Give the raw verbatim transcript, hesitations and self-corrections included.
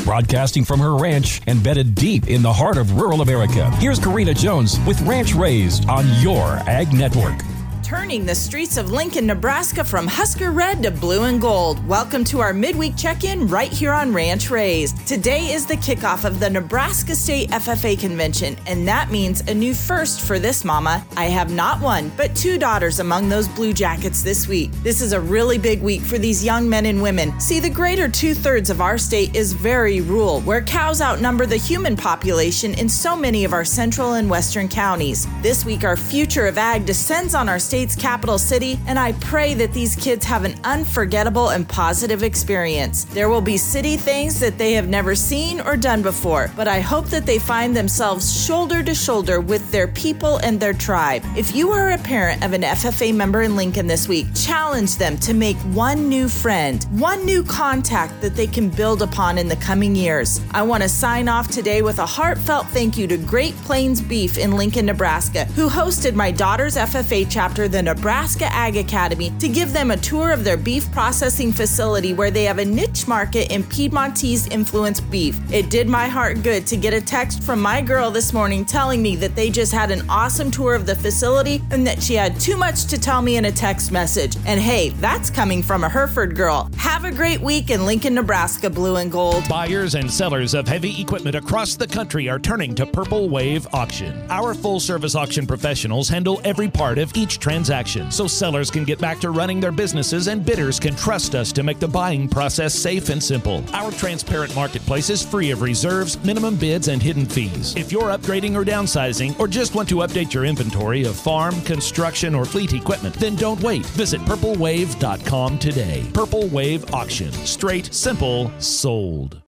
Broadcasting from her ranch embedded deep in the heart of rural America, here's Karina Jones with Ranch Raised on your Ag Network. Turning the streets of Lincoln, Nebraska from Husker Red to blue and gold. Welcome to our midweek check-in right here on Ranch Raised. Today is the kickoff of the Nebraska State F F A Convention, and that means a new first for this mama. I have not one, but two daughters among those Blue Jackets this week. This is a really big week for these young men and women. See, the greater two-thirds of our state is very rural, where cows outnumber the human population in so many of our central and western counties. This week, our future of ag descends on our state state's capital city, and I pray that these kids have an unforgettable and positive experience. There will be city things that they have never seen or done before, but I hope that they find themselves shoulder to shoulder with their people and their tribe. If you are a parent of an F F A member in Lincoln this week, challenge them to make one new friend, one new contact that they can build upon in the coming years. I want to sign off today with a heartfelt thank you to Great Plains Beef in Lincoln, Nebraska, who hosted my daughter's F F A chapter, the Nebraska Ag Academy, to give them a tour of their beef processing facility where they have a niche market in Piedmontese influenced beef. It did my heart good to get a text from my girl this morning telling me that they just had an awesome tour of the facility and that she had too much to tell me in a text message. And hey, that's coming from a Hereford girl. Have a great week in Lincoln, Nebraska, blue and gold. Buyers and sellers of heavy equipment across the country are turning to Purple Wave Auction. Our full-service auction professionals handle every part of each transaction, so sellers can get back to running their businesses and bidders can trust us to make the buying process safe and simple. Our transparent marketplace is free of reserves, minimum bids, and hidden fees. If you're upgrading or downsizing, or just want to update your inventory of farm, construction, or fleet equipment, then don't wait. Visit purple wave dot com today. Purple Wave Auction. Straight, simple, sold.